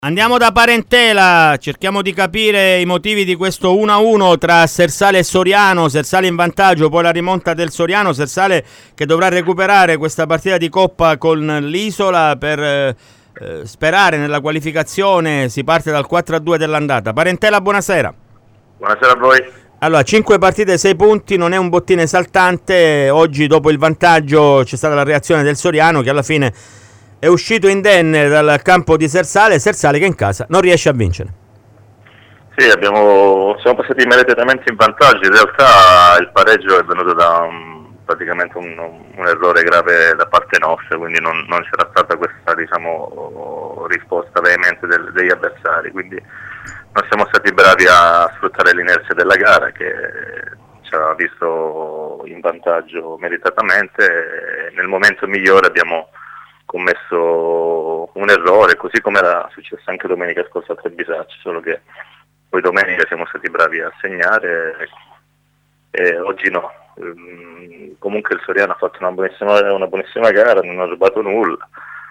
Andiamo da Parentela, cerchiamo di capire i motivi di questo 1-1 tra Sersale e Soriano. Sersale in vantaggio, poi la rimonta del Soriano. Sersale che dovrà recuperare questa partita di Coppa con l'Isola per sperare nella qualificazione. Si parte dal 4-2 dell'andata. Parentela, buonasera. Buonasera a voi. Allora, 5 partite, 6 punti, non è un bottino esaltante. Oggi dopo il vantaggio c'è stata la reazione del Soriano che alla fine è uscito indenne dal campo di Sersale che in casa non riesce a vincere. Sì, siamo passati immediatamente in vantaggio. In realtà il pareggio è venuto da praticamente un errore grave da parte nostra, quindi non c'era stata questa risposta veemente degli avversari, quindi non siamo stati bravi a sfruttare l'inerzia della gara che ci ha visto in vantaggio meritatamente e nel momento migliore abbiamo commesso un errore, così come era successo anche domenica scorsa a Trebisacci, solo che poi domenica siamo stati bravi a segnare e oggi no. Comunque il Soriano ha fatto una buonissima gara, non ha rubato nulla.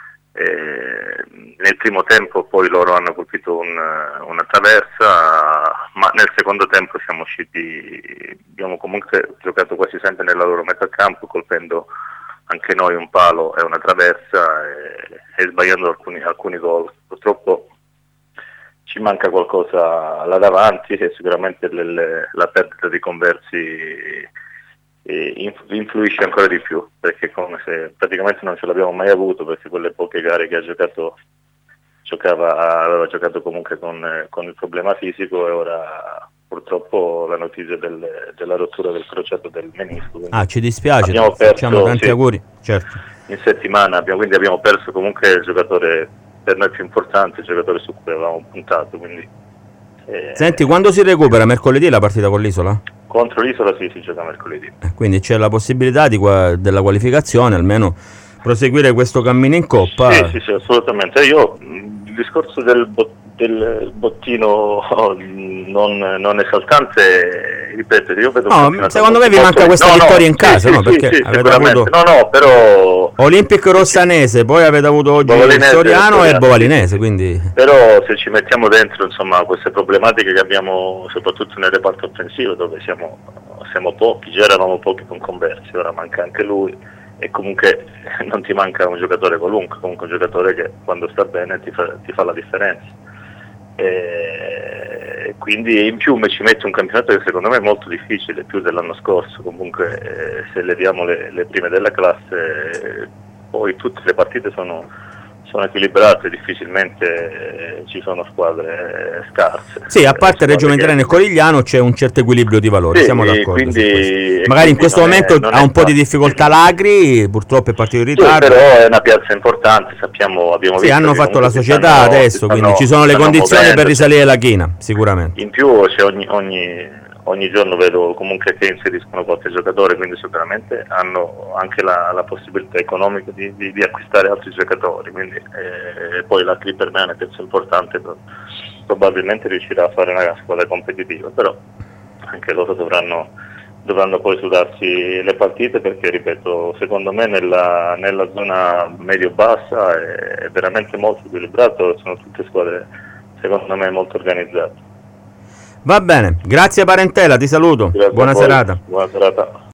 Nel primo tempo poi loro hanno colpito una traversa, ma nel secondo tempo siamo usciti, abbiamo comunque giocato quasi sempre nella loro metà campo, colpendo anche noi un palo e una traversa e sbagliando alcuni gol. Purtroppo ci manca qualcosa là davanti e sicuramente la perdita di Conversi influisce ancora di più, perché è come se praticamente non ce l'abbiamo mai avuto, perché quelle poche gare che aveva giocato comunque con il problema fisico e ora purtroppo la notizia della rottura del crociato del menisco. Ci dispiace, facciamo tanti auguri. Certo. In settimana quindi abbiamo perso comunque il giocatore per noi più importante, il giocatore su cui avevamo puntato. Quindi, Senti, quando si recupera? Mercoledì la partita con l'Isola? Contro l'Isola sì, si gioca mercoledì. Quindi c'è la possibilità della qualificazione, almeno proseguire questo cammino in Coppa. Sì, assolutamente. Il discorso del bottino non esaltante, ripeto, io vedo secondo me vi manca questa vittoria in casa, sì, no? Perché sì, avete avuto però Olimpic Rossanese, poi avete avuto oggi il Soriano e Bovalinese, quindi però se ci mettiamo dentro queste problematiche che abbiamo soprattutto nel reparto offensivo, dove siamo pochi, già eravamo pochi con Conversi, ora manca anche lui. E comunque non ti manca un giocatore qualunque, comunque un giocatore che quando sta bene ti fa la differenza. E quindi in più ci mette un campionato che secondo me è molto difficile, più dell'anno scorso. Comunque se leviamo le prime della classe, poi tutte le partite sono equilibrate, difficilmente ci sono squadre scarse. Sì, a parte Reggio Emilia e Corigliano c'è un certo equilibrio di valori, siamo d'accordo su questo. Magari in questo momento ha un po' di difficoltà l'Agri, purtroppo è partito in ritardo. Sì, però è una piazza importante, abbiamo visto. Sì, hanno fatto la società adesso, quindi ci sono le condizioni per risalire la china, sicuramente. In più c'è ogni giorno vedo comunque che inseriscono qualche giocatore, quindi sicuramente hanno anche la possibilità economica di acquistare altri giocatori, quindi poi la per me è una piazza importante, probabilmente riuscirà a fare una squadra competitiva, però anche loro dovranno poi sudarsi le partite, perché ripeto, secondo me nella zona medio-bassa è veramente molto equilibrato, sono tutte squadre secondo me molto organizzate. Va bene, grazie Parentela, ti saluto. Grazie, buona serata. Buona serata.